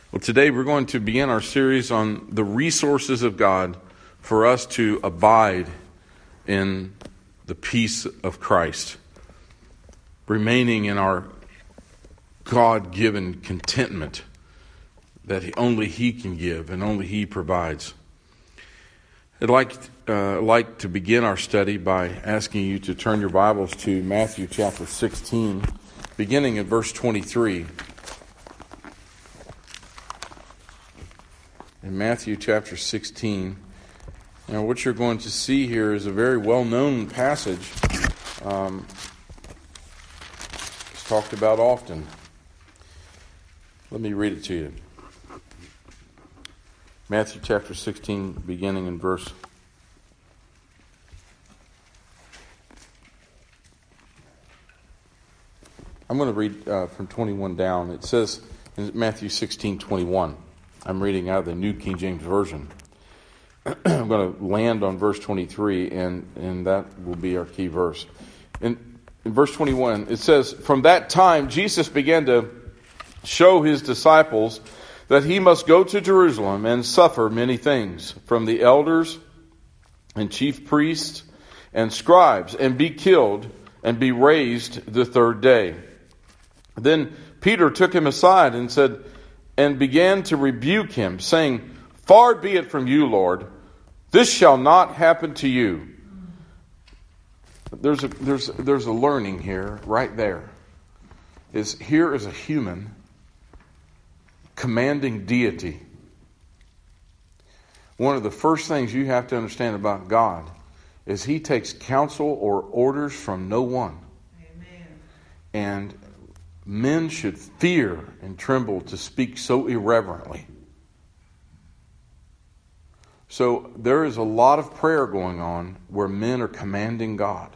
Well, today we're going to begin our series on the resources of God for us to abide in the peace of Christ, remaining in our God-given contentment that only He can give and only He provides. I'd like to begin our study by asking you to turn your Bibles to Matthew chapter 16, beginning at verse 23. In Matthew chapter 16, now what you're going to see here is a very well-known passage. It's talked about often. Let me read it to you. Matthew chapter 16, beginning in verse. I'm going to read from 21 down. It says in Matthew 16:21. I'm reading out of the New King James Version. I'm going to land on verse 23, and that will be our key verse. In verse 21, it says, "From that time Jesus began to show his disciples that he must go to Jerusalem and suffer many things from the elders and chief priests and scribes, and be killed and be raised the third day." Then Peter took him aside and began to rebuke him, saying, "Far be it from you, Lord, this shall not happen to you." There's a learning here, right there. Here is a human commanding deity. One of the first things you have to understand about God is He takes counsel or orders from no one. Amen. And men should fear and tremble to speak so irreverently. So there is a lot of prayer going on where men are commanding God.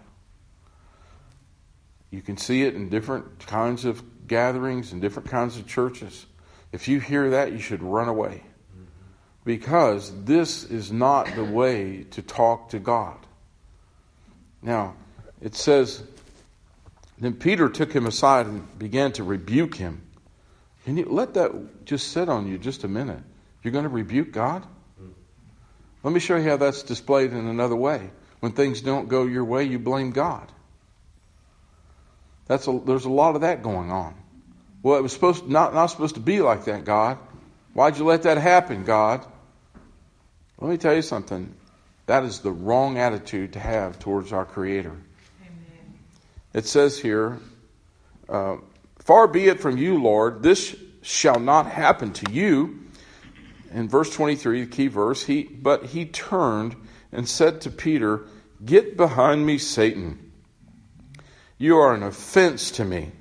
You can see it in different kinds of gatherings and different kinds of churches. If you hear that, you should run away. Because this is not the way to talk to God. Now, it says, then Peter took him aside and began to rebuke him. Can you let that just sit on you just a minute? You're going to rebuke God? Let me show you how that's displayed in another way. When things don't go your way, you blame God. There's a lot of that going on. Well, it was not supposed to be like that, God. Why'd you let that happen, God? Let me tell you something. That is the wrong attitude to have towards our Creator. Amen. It says here, "Far be it from you, Lord, this shall not happen to you." In verse 23, the key verse, but he turned and said to Peter, "Get behind me, Satan. You are an offense to me.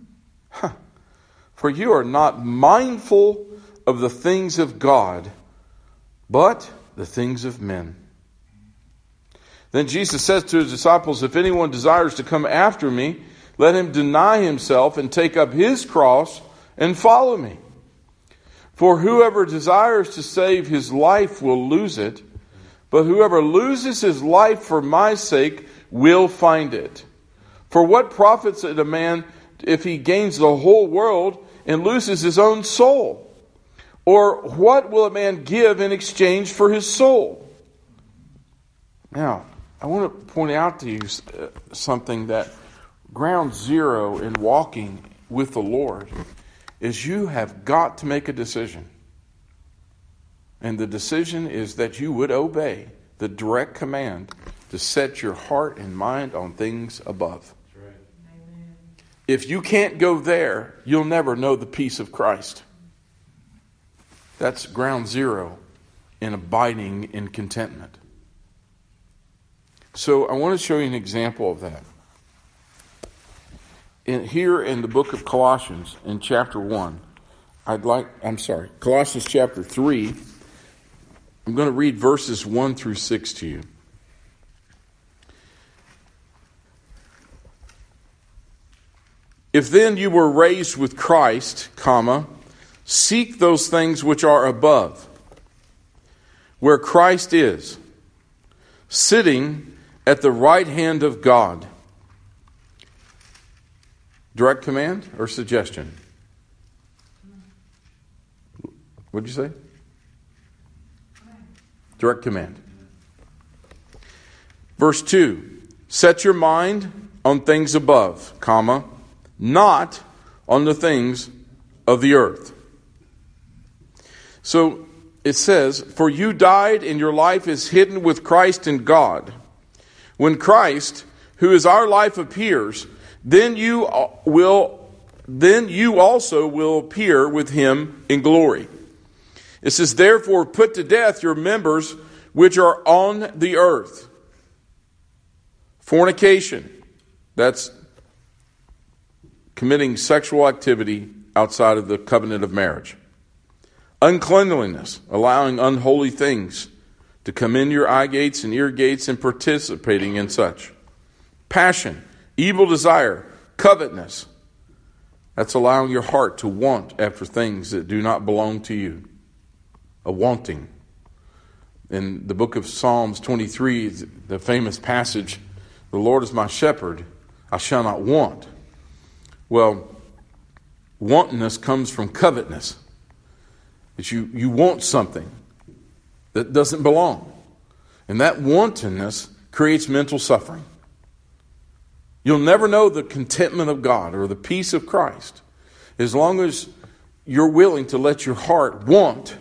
For you are not mindful of the things of God, but the things of men." Then Jesus says to his disciples, "If anyone desires to come after me, let him deny himself and take up his cross and follow me. For whoever desires to save his life will lose it, but whoever loses his life for my sake will find it. For what profits it a man if he gains the whole world and loses his own soul? Or what will a man give in exchange for his soul?" Now, I want to point out to you something that ground zero in walking with the Lord is you have got to make a decision. And the decision is that you would obey the direct command to set your heart and mind on things above. That's right. Amen. If you can't go there, you'll never know the peace of Christ. That's ground zero in abiding in contentment. So I want to show you an example of that. Here in the book of Colossians, in chapter 1, Colossians chapter 3, I'm going to read verses 1 through 6 to you. "If then you were raised with Christ, seek those things which are above, where Christ is, sitting at the right hand of God." Direct command or suggestion? What'd you say? Direct command. Verse 2. Set your mind on things above, comma, not on the things of the earth. So it says, for you died and your life is hidden with Christ in God. When Christ, who is our life, appears, then you also will appear with him in glory. It says, therefore put to death your members which are on the earth. Fornication, that's committing sexual activity outside of the covenant of marriage. Uncleanliness, allowing unholy things to come in your eye gates and ear gates and participating in such. Passion, evil desire, covetousness. That's allowing your heart to want after things that do not belong to you. A wanting. In the book of Psalms 23, the famous passage, the Lord is my shepherd, I shall not want. Well, wantonness comes from covetousness. That you want something that doesn't belong. And that wantonness creates mental suffering. You'll never know the contentment of God or the peace of Christ as long as you're willing to let your heart want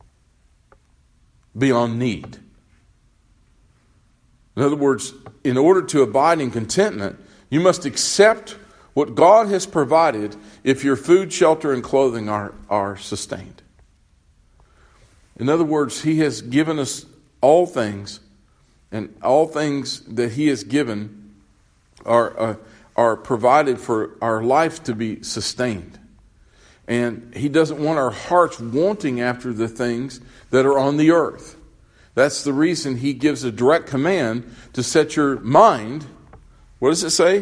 beyond need. In other words, in order to abide in contentment, you must accept what God has provided if your food, shelter, and clothing are sustained. In other words, He has given us all things, and all things that He has given are provided for our life to be sustained. And He doesn't want our hearts wanting after the things that are on the earth. That's the reason He gives a direct command to set your mind. What does it say?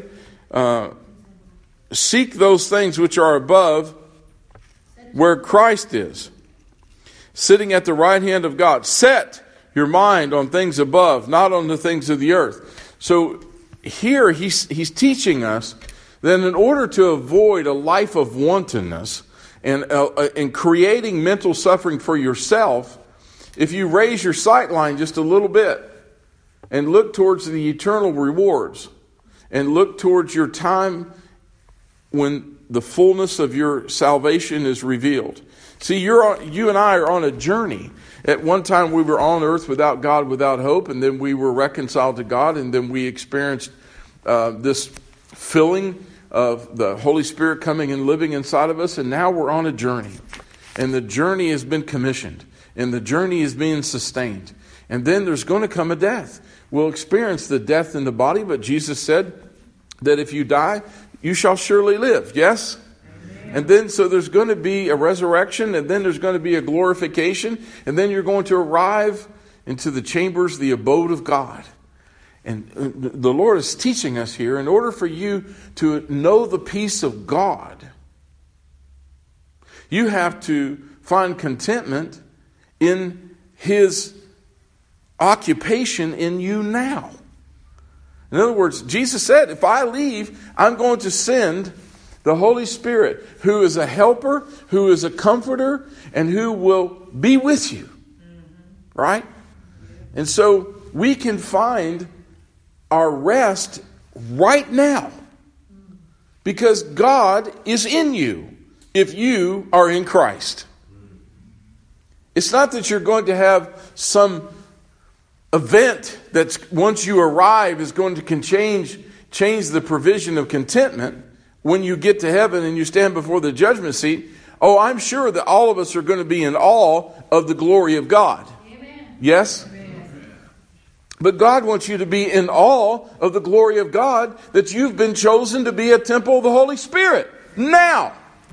Seek those things which are above, where Christ is, sitting at the right hand of God. Set your mind on things above, not on the things of the earth. So here he's teaching us that in order to avoid a life of wantonness and creating mental suffering for yourself, if you raise your sight line just a little bit and look towards the eternal rewards and look towards your time when the fullness of your salvation is revealed. See, you and I are on a journey. At one time we were on earth without God, without hope, and then we were reconciled to God, and then we experienced this filling of the Holy Spirit coming and living inside of us, and now we're on a journey. And the journey has been commissioned, and the journey is being sustained. And then there's going to come a death. We'll experience the death in the body, but Jesus said that if you die, you shall surely live. Yes? And then, so there's going to be a resurrection, and then there's going to be a glorification, and then you're going to arrive into the chambers, the abode of God. And the Lord is teaching us here, in order for you to know the peace of God, you have to find contentment in His occupation in you now. In other words, Jesus said, if I leave, I'm going to send the Holy Spirit, who is a helper, who is a comforter, and who will be with you. Right? And so we can find our rest right now. Because God is in you if you are in Christ. It's not that you're going to have some event that's, once you arrive, is going to change the provision of contentment. When you get to heaven and you stand before the judgment seat, I'm sure that all of us are going to be in awe of the glory of God. Amen. Yes? Amen. But God wants you to be in awe of the glory of God, that you've been chosen to be a temple of the Holy Spirit. Now!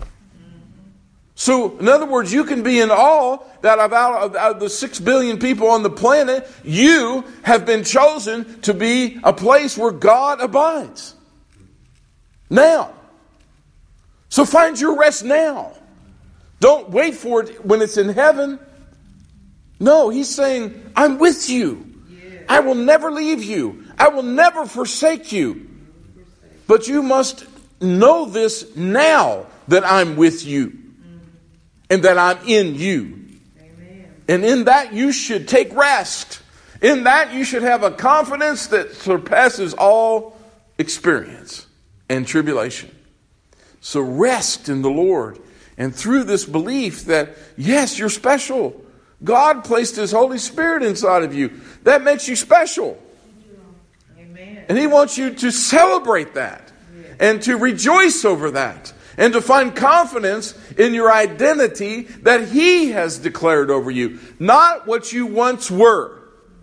So, in other words, you can be in awe that out of the 6 billion people on the planet, you have been chosen to be a place where God abides. Now. So find your rest now. Don't wait for it when it's in heaven. No, He's saying, I'm with you. I will never leave you. I will never forsake you. But you must know this now, that I'm with you. And that I'm in you. And in that you should take rest. In that you should have a confidence that surpasses all experience and tribulation. So rest in the Lord. And through this belief that, yes, you're special. God placed His Holy Spirit inside of you. That makes you special. Amen. And He wants you to celebrate that. And to rejoice over that. And to find confidence in your identity that He has declared over you. Not what you once were.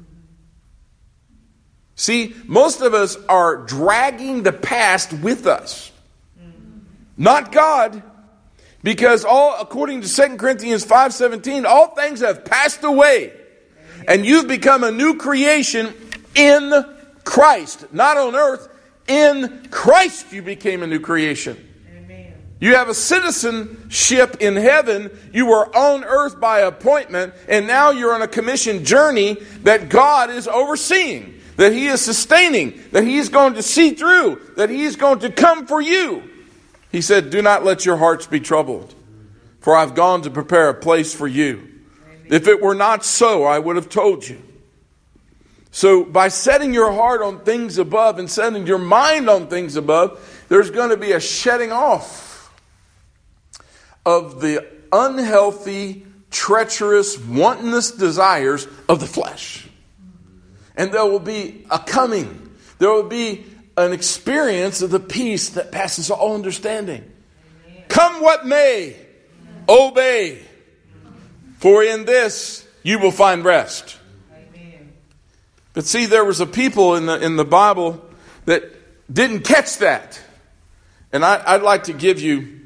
See, most of us are dragging the past with us. Not God. Because according to 2 Corinthians 5:17, all things have passed away. And you've become a new creation in Christ. Not on earth. In Christ you became a new creation. Amen. You have a citizenship in heaven. You were on earth by appointment. And now you're on a commissioned journey that God is overseeing. That He is sustaining. That He's going to see through. That He's going to come for you. He said, do not let your hearts be troubled, for I've gone to prepare a place for you. Amen. If it were not so, I would have told you. So by setting your heart on things above and setting your mind on things above, there's going to be a shedding off of the unhealthy, treacherous, wantonous desires of the flesh. And there will be a coming. There will be an experience of the peace that passes all understanding. Amen. Come what may, obey. For in this you will find rest. Amen. But see, there was a people in the Bible that didn't catch that. And I'd like to give you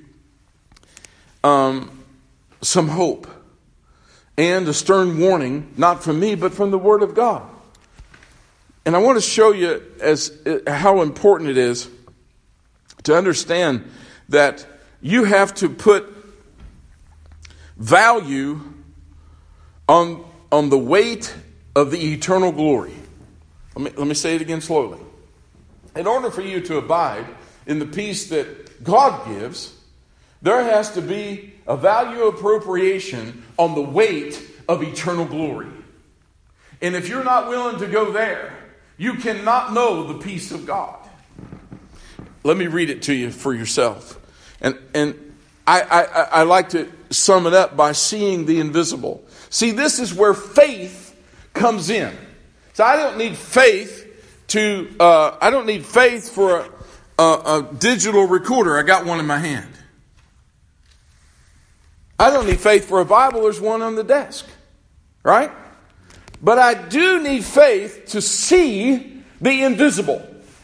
some hope and a stern warning, not from me, but from the Word of God. And I want to show you how important it is to understand that you have to put value on the weight of the eternal glory. Let me say it again slowly. In order for you to abide in the peace that God gives, there has to be a value appropriation on the weight of eternal glory. And if you're not willing to go there, you cannot know the peace of God. Let me read it to you for yourself. And I like to sum it up by seeing the invisible. See, this is where faith comes in. So I don't need faith for a digital recorder. I got one in my hand. I don't need faith for a Bible. There's one on the desk. Right? But I do need faith to see the invisible.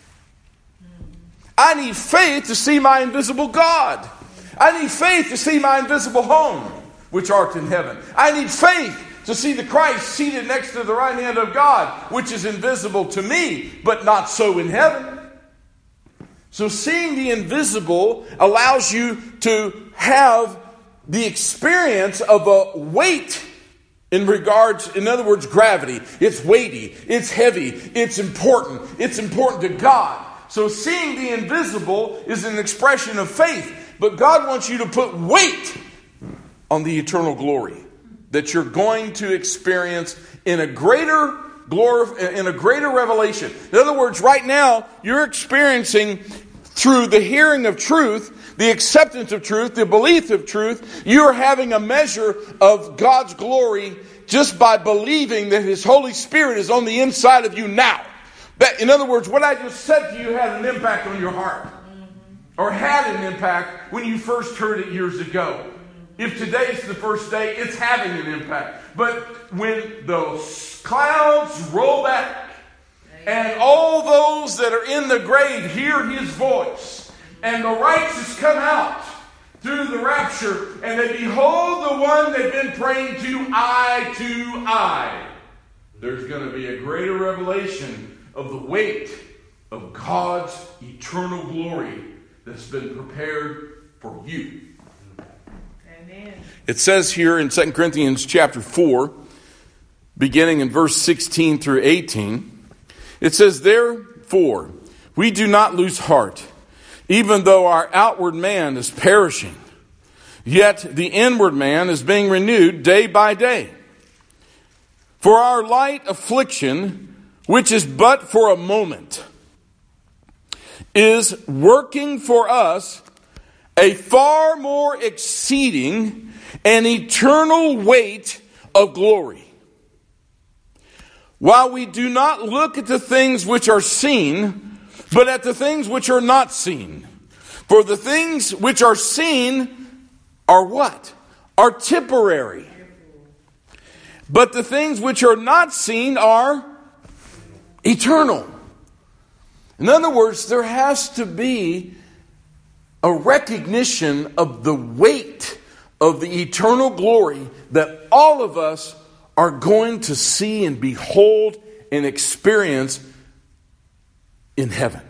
I need faith to see my invisible God. I need faith to see my invisible home, which art in heaven. I need faith to see the Christ seated next to the right hand of God, which is invisible to me, but not so in heaven. So seeing the invisible allows you to have the experience of a weight in other words, gravity. It's weighty. It's heavy. It's important. It's important to God. So seeing the invisible is an expression of faith. But God wants you to put weight on the eternal glory that you're going to experience in a greater revelation. In other words, right now, you're experiencing through the hearing of truth, the acceptance of truth, the belief of truth, you're having a measure of God's glory just by believing that His Holy Spirit is on the inside of you now. That, in other words, what I just said to you had an impact on your heart. Or had an impact when you first heard it years ago. If today's the first day, it's having an impact. But when those clouds roll back, and all those that are in the grave hear His voice, and the righteous come out through the rapture, and they behold the one they've been praying to eye, there's going to be a greater revelation of the weight of God's eternal glory that's been prepared for you. Amen. It says here in 2 Corinthians chapter 4, beginning in verse 16 through 18, it says, therefore, we do not lose heart, even though our outward man is perishing. Yet the inward man is being renewed day by day. For our light affliction, which is but for a moment, is working for us a far more exceeding and eternal weight of glory. While we do not look at the things which are seen, but at the things which are not seen. For the things which are seen are what? Are temporary. But the things which are not seen are eternal. In other words, there has to be a recognition of the weight of the eternal glory that all of us are going to see and behold and experience in heaven.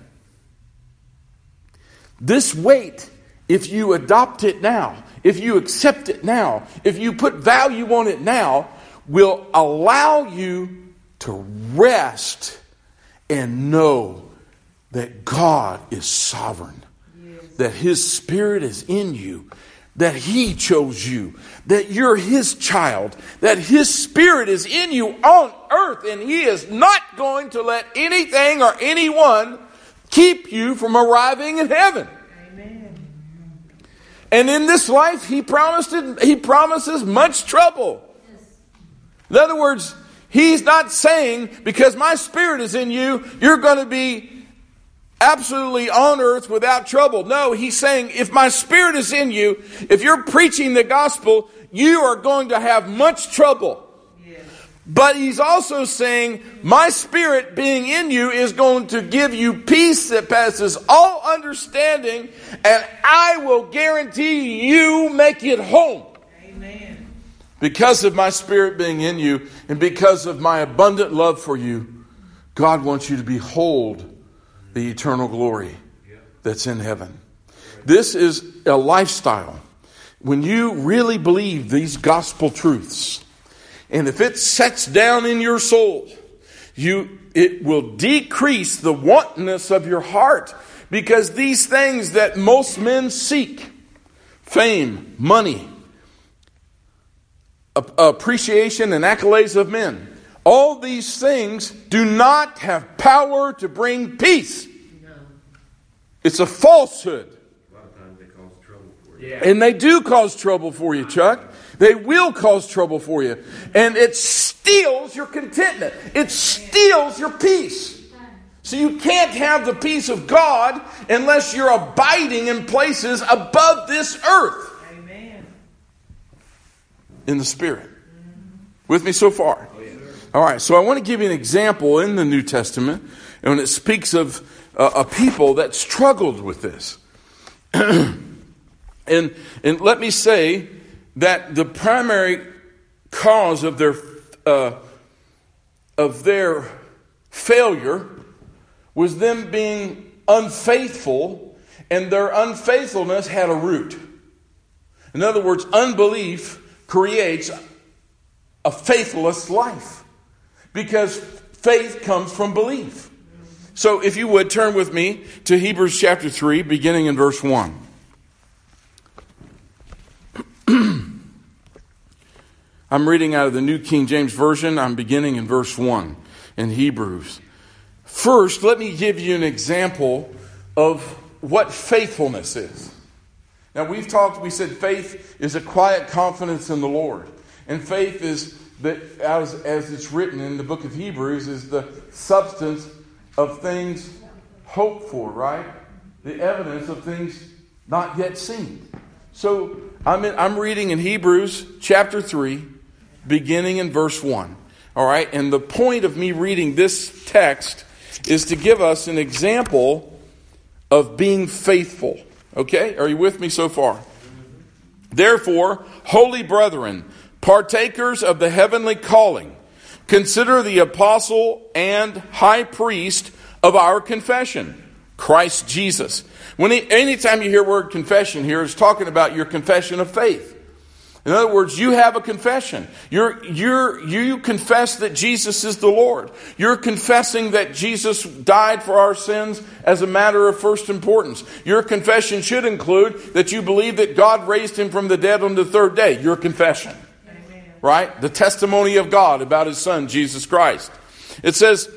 This weight, if you adopt it now, if you accept it now, if you put value on it now, will allow you to rest and know that God is sovereign, that His Spirit is in you, that He chose you, that you're His child, that His Spirit is in you on earth, and He is not going to let anything or anyone keep you from arriving in heaven. Amen. And in this life, He promises much trouble. In other words, He's not saying, because my Spirit is in you, you're going to be absolutely on earth without trouble. No, He's saying, if my Spirit is in you, if you're preaching the gospel, you are going to have much trouble. Yes. But He's also saying, my Spirit being in you is going to give you peace that passes all understanding, and I will guarantee you make it home. Amen. Because of my Spirit being in you, and because of my abundant love for you, God wants you to behold the eternal glory that's in heaven. This is a lifestyle. When you really believe these gospel truths, and if it sets down in your soul, it will decrease the wantonness of your heart, because these things that most men seek, fame, money, appreciation and accolades of men, all these things do not have power to bring peace. No. It's a falsehood. A lot of times they cause trouble for you. And they do cause trouble for you, Chuck. They will cause trouble for you. And it steals your contentment. It steals your peace. So you can't have the peace of God unless you're abiding in places above this earth. Amen. In the Spirit. With me so far? All right, so I want to give you an example in the New Testament, and when it speaks of a people that struggled with this. and let me say that the primary cause of their failure was them being unfaithful, and their unfaithfulness had a root. In other words, unbelief creates a faithless life. Because faith comes from belief. So if you would, turn with me to Hebrews chapter 3, beginning in verse 1. I'm reading out of the New King James Version. I'm beginning in verse 1 in Hebrews. First, let me give you an example of what faithfulness is. Now we said faith is a quiet confidence in the Lord. And faith is, that as it's written in the book of Hebrews, is the substance of things hoped for, right? The evidence of things not yet seen. So I'm reading in Hebrews chapter 3, beginning in verse 1. All right, and the point of me reading this text is to give us an example of being faithful. Okay, are you with me so far? Therefore, holy brethren, partakers of the heavenly calling, consider the apostle and high priest of our confession, Christ Jesus. Anytime you hear the word confession here, it's talking about your confession of faith. In other words, you have a confession. You confess that Jesus is the Lord. You're confessing that Jesus died for our sins as a matter of first importance. Your confession should include that you believe that God raised him from the dead on the third day. Your confession. Amen. Right? The testimony of God about His Son, Jesus Christ. It says,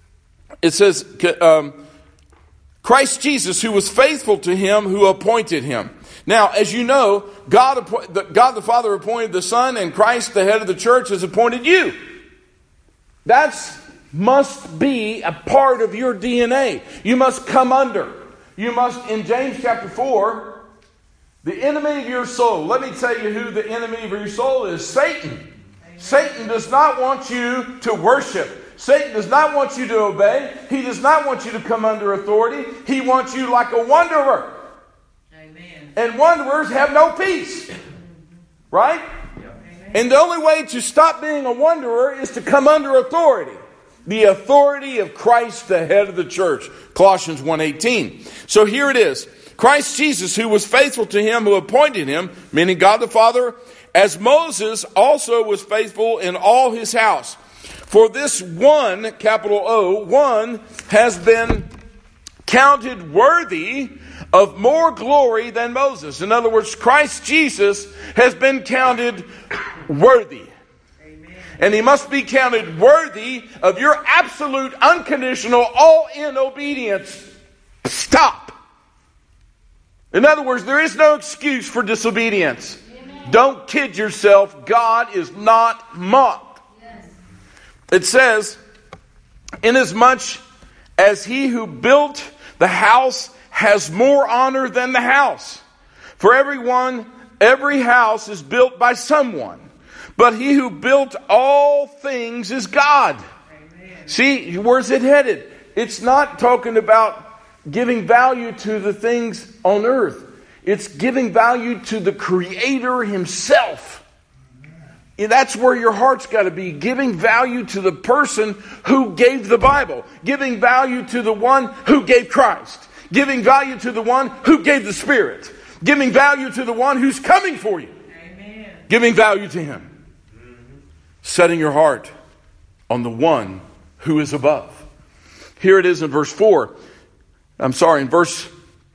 Christ Jesus, who was faithful to Him who appointed Him. Now, as you know, God the Father appointed the Son, and Christ, the head of the church, has appointed you. That must be a part of your DNA. You must come under. You must, in James chapter 4, the enemy of your soul. Let me tell you who the enemy of your soul is. Satan. Amen. Satan does not want you to worship. Satan does not want you to obey. He does not want you to come under authority. He wants you like a wanderer. Amen. And wanderers have no peace. Right? Yep. And the only way to stop being a wanderer is to come under authority. The authority of Christ, the head of the church. Colossians 1:18. So here it is. Christ Jesus, who was faithful to Him who appointed Him, meaning God the Father, as Moses also was faithful in all his house. For this one, capital O, one has been counted worthy of more glory than Moses. In other words, Christ Jesus has been counted worthy. And He must be counted worthy of your absolute, unconditional, all-in obedience. Stop. In other words, there is no excuse for disobedience. Amen. Don't kid yourself. God is not mocked. Yes. It says, inasmuch as he who built the house has more honor than the house. For every house is built by someone. But He who built all things is God. Amen. See, where's it headed? It's not talking about giving value to the things on earth. It's giving value to the Creator Himself. And that's where your heart's got to be. Giving value to the person who gave the Bible. Giving value to the one who gave Christ. Giving value to the one who gave the Spirit. Giving value to the one who's coming for you. Amen. Giving value to Him. Setting your heart on the one who is above. Here it is in verse 4. In verse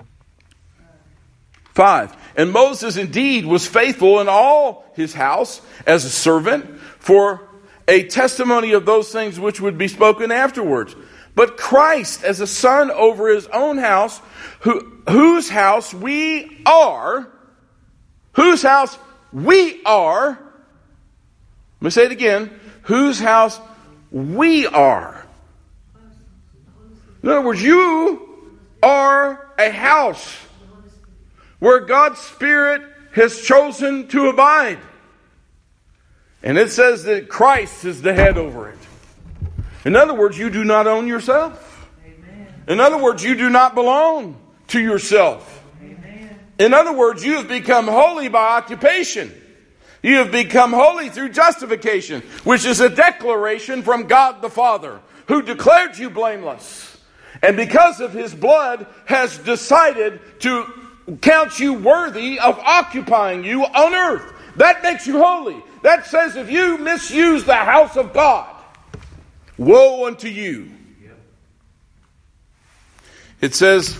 5. And Moses indeed was faithful in all his house as a servant for a testimony of those things which would be spoken afterwards. But Christ as a son over His own house, whose house we are. Whose house we are. Let me say it again. Whose house we are. In other words, you are a house where God's Spirit has chosen to abide. And it says that Christ is the head over it. In other words, you do not own yourself. Amen. In other words, you do not belong to yourself. Amen. In other words, you have become holy by occupation. You have become holy through justification, which is a declaration from God the Father, who declared you blameless. And because of His blood, has decided to count you worthy of occupying you on earth. That makes you holy. That says if you misuse the house of God, woe unto you. It says,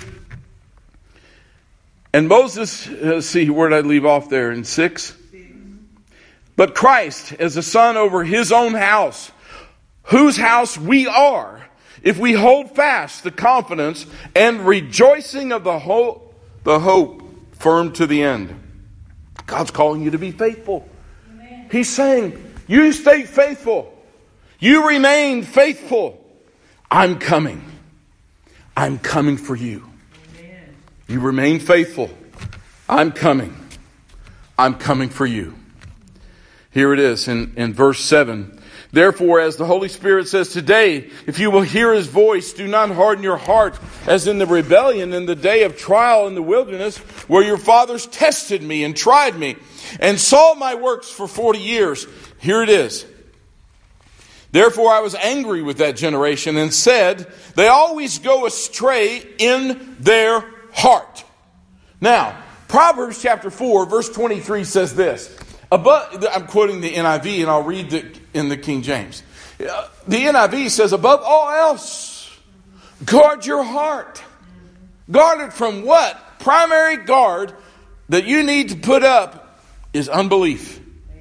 and Moses, see, where did I leave off there in 6? But Christ as a son over His own house, whose house we are, if we hold fast the confidence and rejoicing of the hope firm to the end. God's calling you to be faithful. Amen. He's saying, you stay faithful. You remain faithful. I'm coming. I'm coming for you. Amen. You remain faithful. I'm coming. I'm coming for you. Here it is in verse 7. Therefore, as the Holy Spirit says today, if you will hear His voice, do not harden your heart as in the rebellion in the day of trial in the wilderness, where your fathers tested me and tried me and saw my works for 40 years. Here it is. Therefore, I was angry with that generation and said, they always go astray in their heart. Now, Proverbs chapter 4, verse 23 says this. I'm quoting the NIV, and I'll read it in the King James. The NIV says, above all else, guard your heart. Guard it from what? Primary guard that you need to put up is unbelief.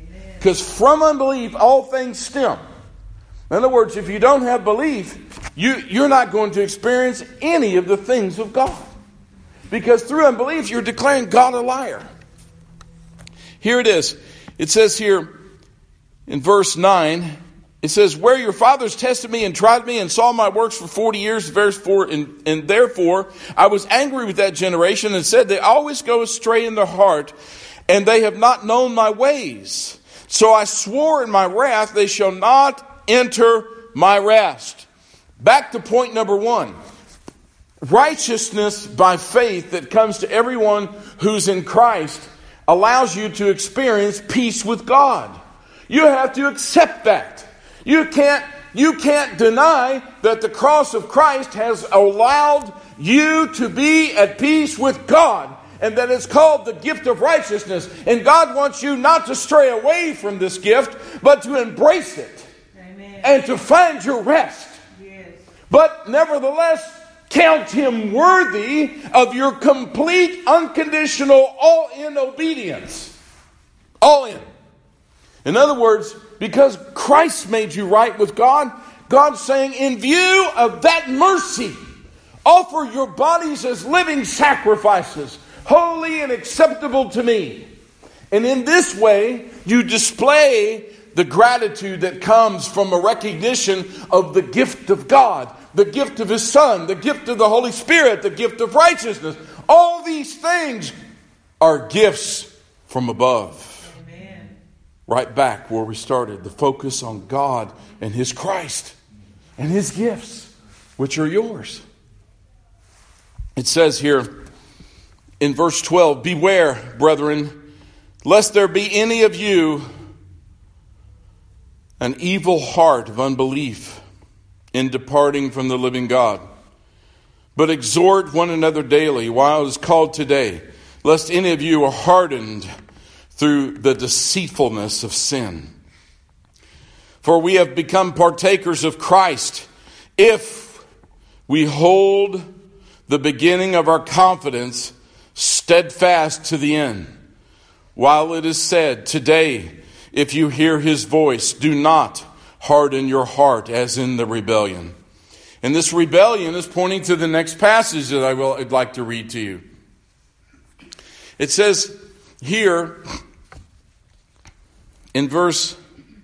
Because from unbelief, all things stem. In other words, if you don't have belief, you're not going to experience any of the things of God. Because through unbelief, you're declaring God a liar. Here it is. It says here in verse 9, it says, where your fathers tested me and tried me and saw my works for 40 years, verse 4, and therefore I was angry with that generation and said, they always go astray in their heart, and they have not known my ways. So I swore in my wrath, they shall not enter my rest. Back to point number 1. Righteousness by faith that comes to everyone who's in Christ allows you to experience peace with God. You have to accept that. You can't deny that the cross of Christ has allowed you to be at peace with God. And that it's called the gift of righteousness. And God wants you not to stray away from this gift, but to embrace it. Amen. And to find your rest. Yes. But nevertheless, count Him worthy of your complete, unconditional, all-in obedience. All in. In other words, because Christ made you right with God, God's saying, in view of that mercy, offer your bodies as living sacrifices, holy and acceptable to me. And in this way, you display the gratitude that comes from a recognition of the gift of God, the gift of His Son, the gift of the Holy Spirit, the gift of righteousness. All these things are gifts from above. Amen. Right back where we started, the focus on God and His Christ and His gifts, which are yours. It says here in verse 12, beware, brethren, lest there be any of you an evil heart of unbelief in departing from the living God. But exhort one another daily while it is called today, lest any of you are hardened through the deceitfulness of sin. For we have become partakers of Christ if we hold the beginning of our confidence steadfast to the end. While it is said, today, if you hear His voice, do not harden your heart as in the rebellion. And this rebellion is pointing to the next passage that I'd like to read to you. It says here in verse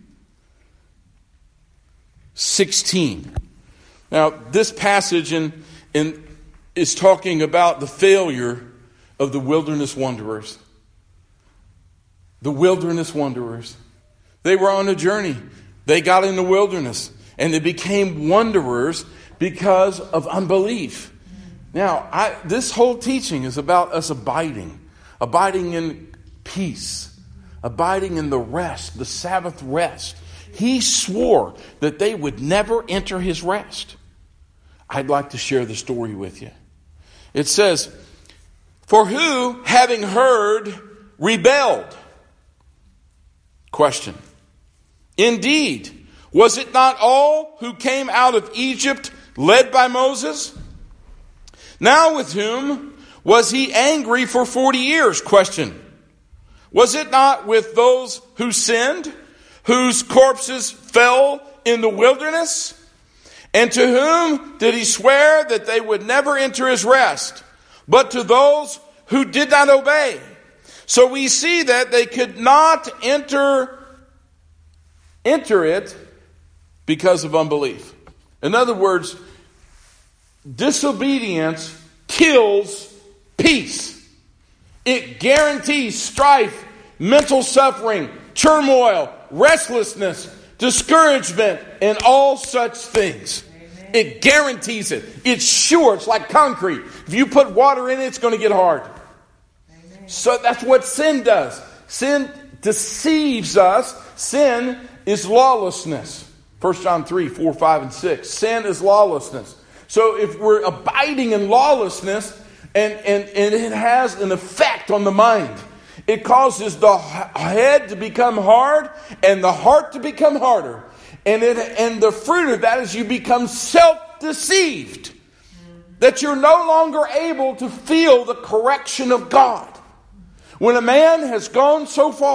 16. Now, this passage is talking about the failure of the wilderness wanderers. The wilderness wanderers. They were on a journey. They got in the wilderness and they became wanderers because of unbelief. Now, this whole teaching is about us abiding in peace, abiding in the rest, the Sabbath rest. He swore that they would never enter His rest. I'd like to share the story with you. It says, for who, having heard, rebelled? Question. Indeed, was it not all who came out of Egypt led by Moses? Now with whom was He angry for 40 years? Question. Was it not with those who sinned, whose corpses fell in the wilderness? And to whom did He swear that they would never enter His rest, but to those who did not obey? So we see that they could not enter it because of unbelief. In other words, disobedience kills peace. It guarantees strife, mental suffering, turmoil, restlessness, discouragement, and all such things. Amen. It guarantees it. It's sure. It's like concrete. If you put water in it, it's going to get hard. Amen. So that's what sin does. Sin deceives us. Sin is lawlessness. 1 John 3, 4, 5, and 6. Sin is lawlessness. So if we're abiding in lawlessness, and it has an effect on the mind. It causes the head to become hard and the heart to become harder. And the fruit of that is you become self-deceived. That you're no longer able to feel the correction of God. When a man has gone so far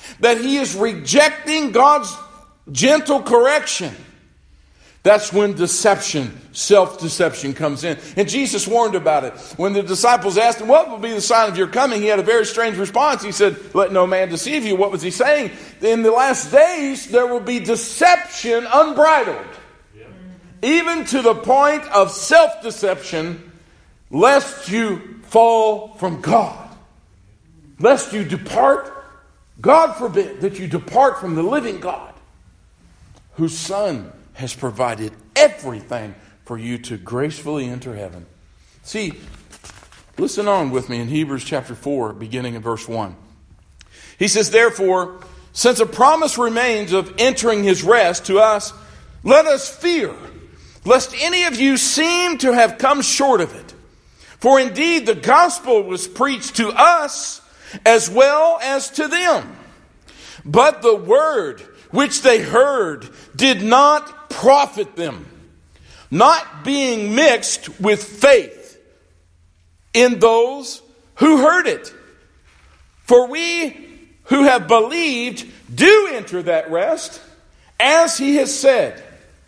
that he is rejecting God's gentle correction, that's when deception, self-deception comes in. And Jesus warned about it. When the disciples asked him, what will be the sign of your coming? He had a very strange response. He said, let no man deceive you. What was he saying? In the last days, there will be deception unbridled. Yeah. Even to the point of self-deception, lest you fall from God. Lest you depart. God forbid that you depart from the living God, whose Son has provided everything for you to gracefully enter heaven. See, listen on with me in Hebrews chapter 4, beginning in verse 1. He says, therefore, since a promise remains of entering his rest to us, let us fear, lest any of you seem to have come short of it. For indeed the gospel was preached to us as well as to them. But the word which they heard did not profit them, not being mixed with faith in those who heard it. For we who have believed do enter that rest, as he has said.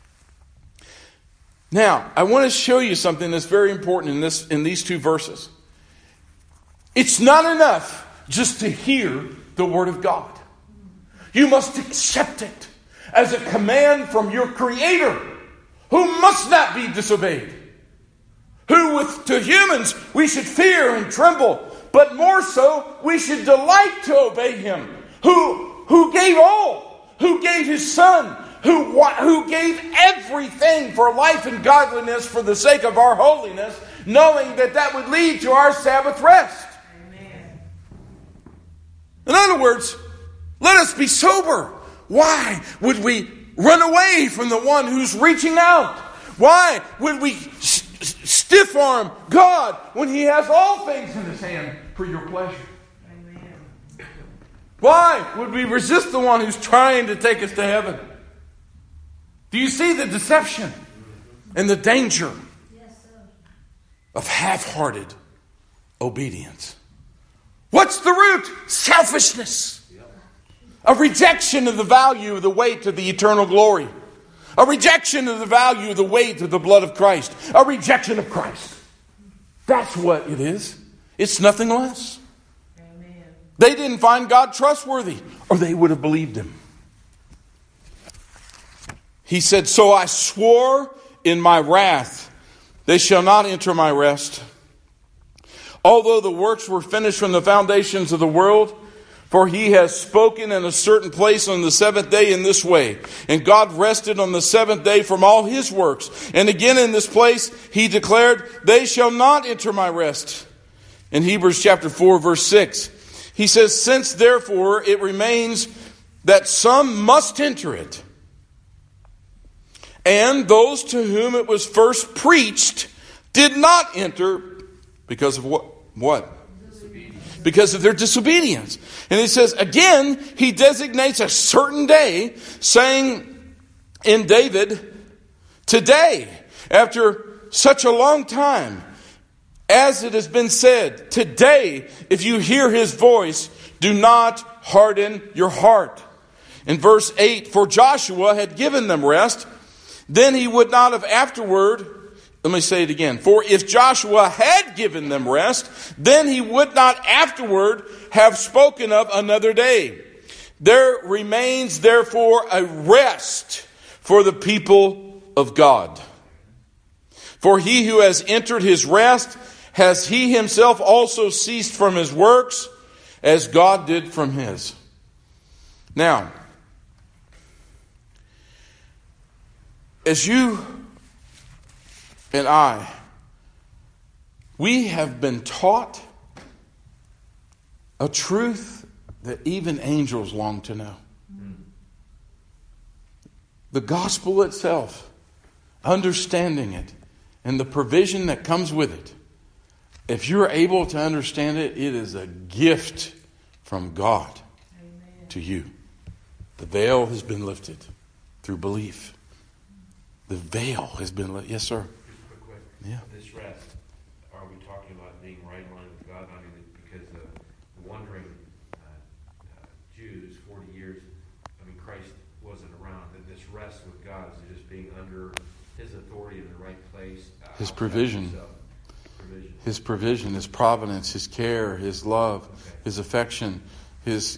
Now, I want to show you something that's very important in these two verses. It's not enough just to hear the word of God. You must accept it as a command from your Creator, who must not be disobeyed. Who to humans we should fear and tremble, but more so we should delight to obey Him. Who gave all, who gave His Son, who gave everything for life and godliness for the sake of our holiness, knowing that would lead to our Sabbath rest. Amen. In other words, let us be sober. Why would we run away from the one who's reaching out? Why would we stiff-arm God when He has all things in His hand for your pleasure? Amen. Why would we resist the one who's trying to take us to heaven? Do you see the deception and the danger of half-hearted obedience? What's the root? Selfishness. A rejection of the value of the weight of the eternal glory. A rejection of the value of the weight of the blood of Christ. A rejection of Christ. That's what it is. It's nothing less. Amen. They didn't find God trustworthy, or they would have believed Him. He said, so I swore in my wrath, they shall not enter my rest. Although the works were finished from the foundations of the world, for He has spoken in a certain place on the seventh day in this way. And God rested on the seventh day from all His works. And again in this place He declared, they shall not enter my rest. In Hebrews chapter 4 verse 6. He says, since therefore it remains that some must enter it. And those to whom it was first preached did not enter because of what? Because of their disobedience. And he says, again, he designates a certain day, saying in David, today, after such a long time, as it has been said, today, if you hear his voice, do not harden your heart. In verse 8, for Joshua had given them rest, then he would not have afterward. Let me say it again. For if Joshua had given them rest, then he would not afterward have spoken of another day. There remains therefore a rest for the people of God. For he who has entered his rest, has he himself also ceased from his works, as God did from his. Now, as you and I, we have been taught a truth that even angels long to know. The gospel itself, understanding it, and the provision that comes with it. If you're able to understand it, it is a gift from God. Amen. To you. The veil has been lifted through belief. The veil has been lifted. Yes, sir. Yeah. This rest, are we talking about being right in line with God? I mean, because the wandering Jews, Christ wasn't around, that this rest with God is just being under His authority in the right place. His provision. His provision, His providence, His care, His love, His affection, His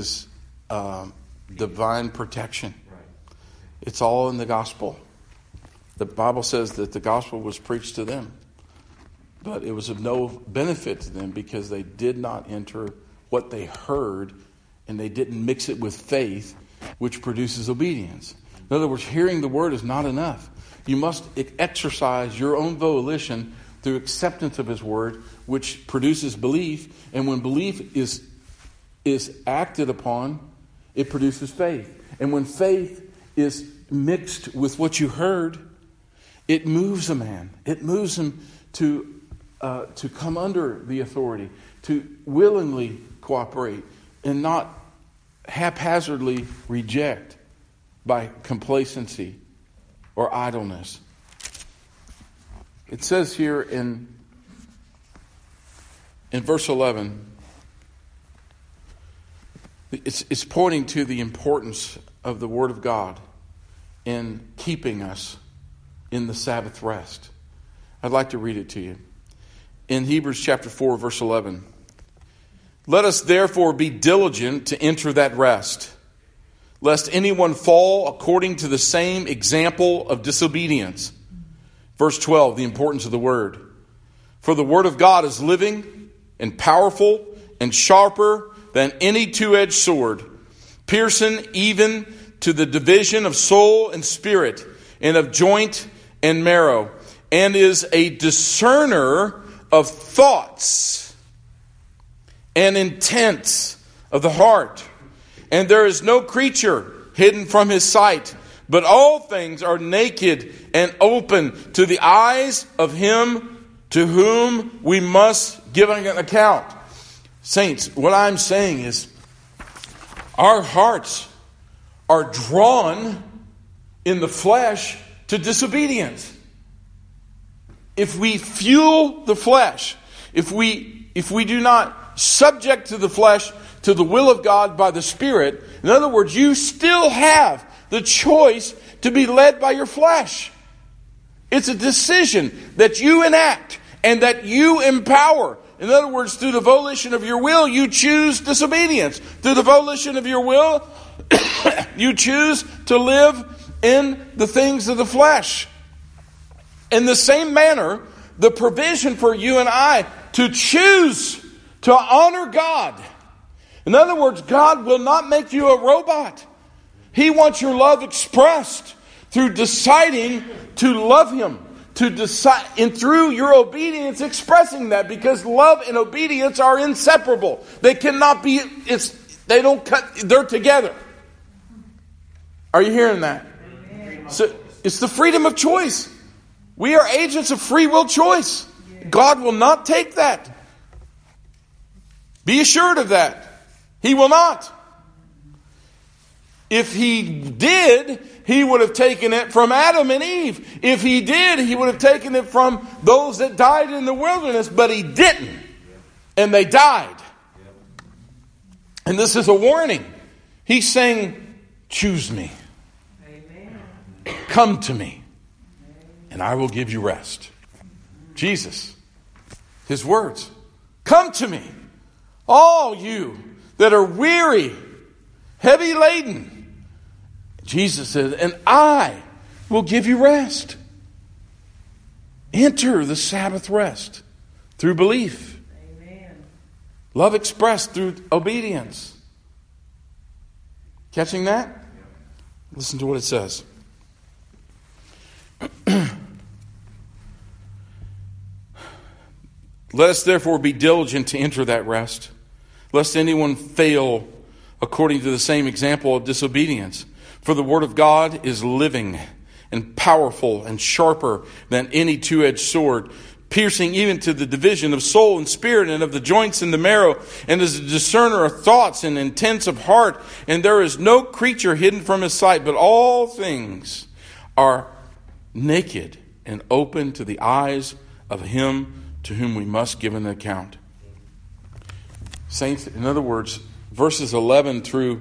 divine protection. Right. It's all in the gospel. The Bible says that the gospel was preached to them, but it was of no benefit to them because they did not enter what they heard, and they didn't mix it with faith, which produces obedience. In other words, hearing the word is not enough. You must exercise your own volition through acceptance of His word, which produces belief. And when belief is acted upon, it produces faith. And when faith is mixed with what you heard, it moves a man. It moves him to come under the authority, to willingly cooperate and not haphazardly reject by complacency or idleness. It says here in verse 11, it's pointing to the importance of the Word of God in keeping us in the Sabbath rest. I'd like to read it to you. In Hebrews chapter 4, verse 11. Let us therefore be diligent to enter that rest, lest anyone fall according to the same example of disobedience. Verse 12, the importance of the Word. For the Word of God is living and powerful and sharper than any two-edged sword, piercing even to the division of soul and spirit, and of joint and marrow, and is a discerner of thoughts and intents of the heart. And there is no creature hidden from His sight, but all things are naked and open to the eyes of Him to whom we must give an account. Saints, what I'm saying is our hearts are drawn in the flesh to disobedience. If we fuel the flesh, if we do not subject to the flesh to the will of God by the Spirit, in other words, you still have the choice to be led by your flesh. It's a decision that you enact and that you empower. In other words, through the volition of your will, you choose disobedience. Through the volition of your will, you choose to live in the things of the flesh. In the same manner, the provision for you and I to choose to honor God. In other words, God will not make you a robot. He wants your love expressed through deciding to love Him. To decide, and through your obedience expressing that, because love and obedience are inseparable. They cannot be, they don't cut, they're together. Are you hearing that? So it's the freedom of choice. We are agents of free will choice. God will not take that. Be assured of that. He will not. If He did, He would have taken it from Adam and Eve. If He did, He would have taken it from those that died in the wilderness, but He didn't. And they died. And this is a warning. He's saying, choose me. Amen. Come to me, and I will give you rest. Jesus, His words. Come to me, all you that are weary, heavy laden. Jesus said, and I will give you rest. Enter the Sabbath rest through belief. Amen. Love expressed through obedience. Catching that? Listen to what it says. Let us therefore be diligent to enter that rest, lest anyone fail according to the same example of disobedience. For the Word of God is living and powerful and sharper than any two-edged sword, piercing even to the division of soul and spirit and of the joints and the marrow, and is a discerner of thoughts and intents of heart. And there is no creature hidden from His sight, but all things are naked and open to the eyes of Him to whom we must give an account. Saints, in other words, verses 11 through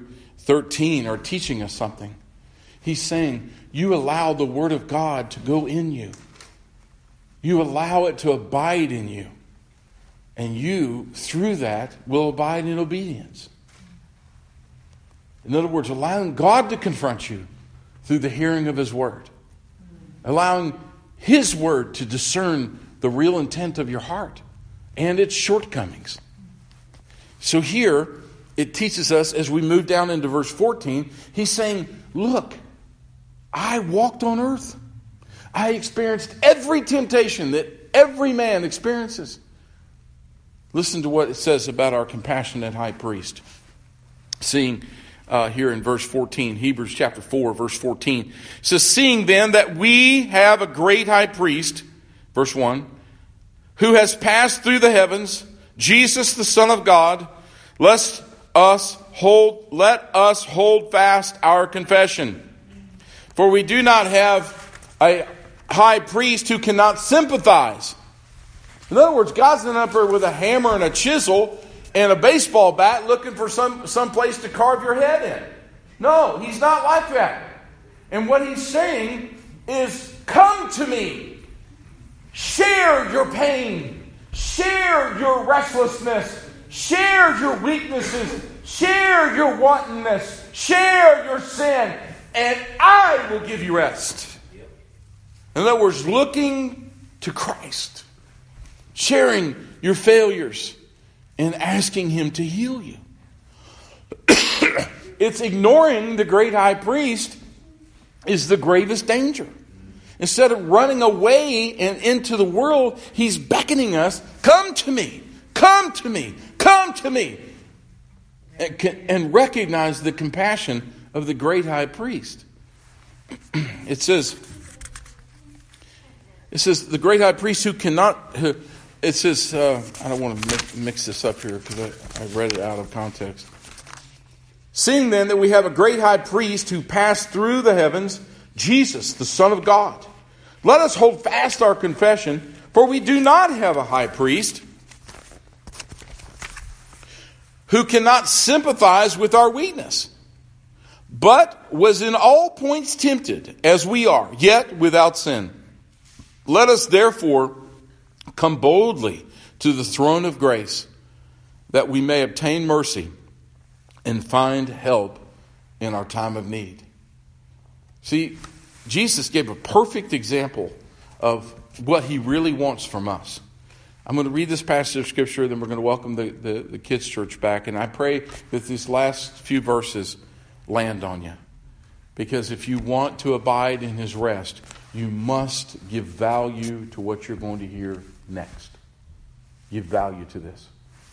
13 are teaching us something. He's saying, you allow the Word of God to go in you. You allow it to abide in you. And you, through that, will abide in obedience. In other words, allowing God to confront you through the hearing of His Word. Allowing His Word to discern the real intent of your heart and its shortcomings. So here, it teaches us, as we move down into verse 14, he's saying, look, I walked on earth. I experienced every temptation that every man experiences. Listen to what it says about our compassionate high priest. Seeing here in verse 14, Hebrews chapter 4, verse 14. It says, seeing then that we have a great high priest, verse 1, who has passed through the heavens, Jesus the Son of God, let us hold fast our confession. For we do not have a high priest who cannot sympathize. In other words, God's not up there with a hammer and a chisel and a baseball bat looking for some place to carve your head in. No, He's not like that. And what He's saying is, come to me. Share your pain. Share your restlessness. Share your weaknesses. Share your wantonness. Share your sin. And I will give you rest. In other words, looking to Christ. Sharing your failures. And asking Him to heal you. It's ignoring the great high priest is the gravest danger. Instead of running away and into the world, He's beckoning us, come to me, come to me, come to me. And recognize the compassion of the great high priest. It says the great high priest who cannot, it says, I don't want to mix this up here because I read it out of context. Seeing then that we have a great high priest who passed through the heavens, Jesus, the Son of God, let us hold fast our confession, for we do not have a high priest who cannot sympathize with our weakness, but was in all points tempted as we are, yet without sin. Let us therefore come boldly to the throne of grace, that we may obtain mercy and find help in our time of need. See, Jesus gave a perfect example of what He really wants from us. I'm going to read this passage of Scripture, then we're going to welcome the kids' church back. And I pray that these last few verses land on you. Because if you want to abide in His rest, you must give value to what you're going to hear next. Give value to this.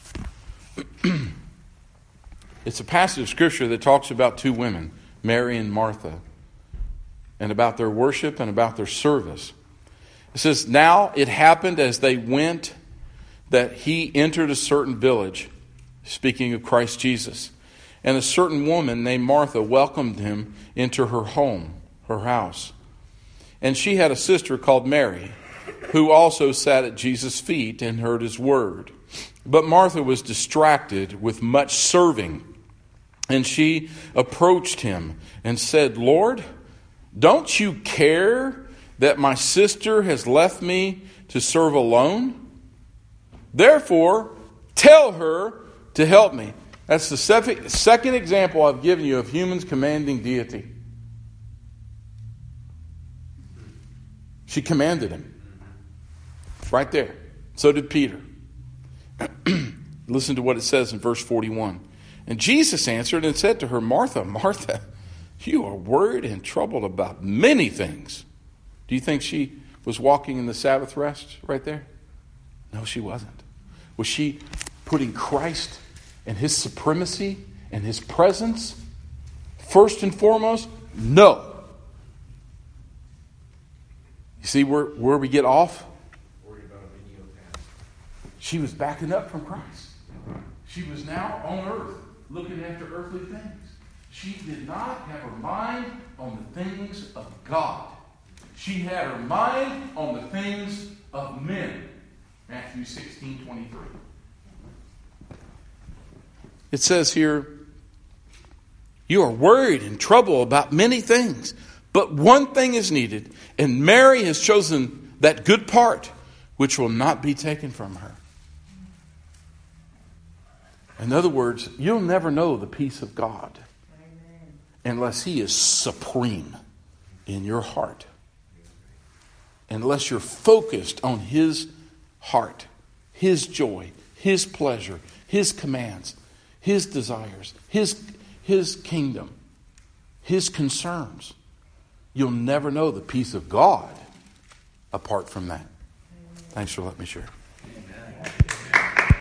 It's a passage of Scripture that talks about two women, Mary and Martha, and about their worship and about their service. It says, now it happened as they went that He entered a certain village, speaking of Christ Jesus. And a certain woman named Martha welcomed Him into her home, her house. And she had a sister called Mary, who also sat at Jesus' feet and heard His word. But Martha was distracted with much serving. And she approached Him and said, Lord, don't you care that my sister has left me to serve alone? Therefore, tell her to help me. That's the second example I've given you of humans commanding deity. She commanded Him. Right there. So did Peter. Listen to what it says in verse 41. And Jesus answered and said to her, Martha, Martha, you are worried and troubled about many things. Do you think she was walking in the Sabbath rest right there? No, she wasn't. Was she putting Christ and His supremacy and His presence first and foremost? No. You see where we get off? Worried about a video pass. She was backing up from Christ. She was now on earth looking after earthly things. She did not have her mind on the things of God. She had her mind on the things of men. Matthew 16:23. It says here, You are worried and troubled about many things. But one thing is needed, and Mary has chosen that good part, which will not be taken from her. In other words, you'll never know the peace of God unless He is supreme in your heart. Unless you're focused on His heart, His joy, His pleasure, His commands, His desires, His kingdom, His concerns. You'll never know the peace of God apart from that. Thanks for letting me share.